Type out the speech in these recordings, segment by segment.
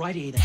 radiator.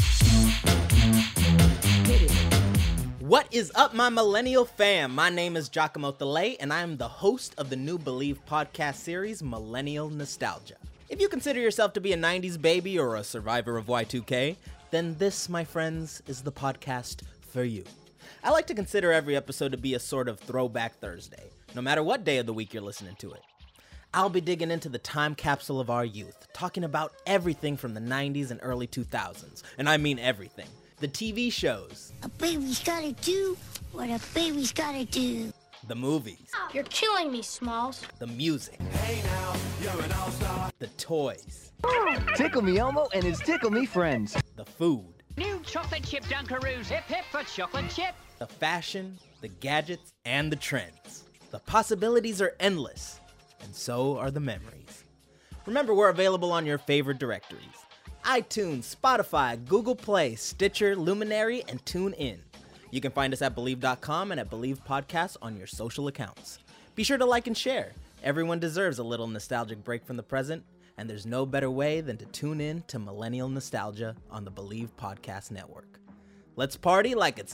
What is up, my millennial fam? My name is Giacomo Thalay, and I am the host of the new Believe podcast series, Millennial Nostalgia. If you consider yourself to be a 90s baby or a survivor of Y2K, then this, my friends, is the podcast for you. I like to consider every episode to be a sort of throwback Thursday, no matter what day of the week you're listening to it. I'll be digging into the time capsule of our youth, talking about everything from the 90s and early 2000s, and I mean everything. The TV shows. A baby's gotta do what a baby's gotta do. The movies. You're killing me, Smalls. The music. Hey now, you're an all-star. The toys. Tickle Me Elmo and his Tickle Me friends. The food. New chocolate chip Dunkaroos. Hip hip for chocolate chip. The fashion, the gadgets, and the trends. The possibilities are endless, and so are the memories. Remember, we're available on your favorite directories: iTunes, Spotify, Google Play, Stitcher, Luminary, and TuneIn. You can find us at Believe.com and at Believe Podcasts on your social accounts. Be sure to like and share. Everyone deserves a little nostalgic break from the present, and there's no better way than to tune in to Millennial Nostalgia on the Believe Podcast Network. Let's party like it's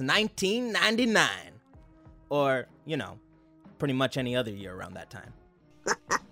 1999. Or, pretty much any other year around that time.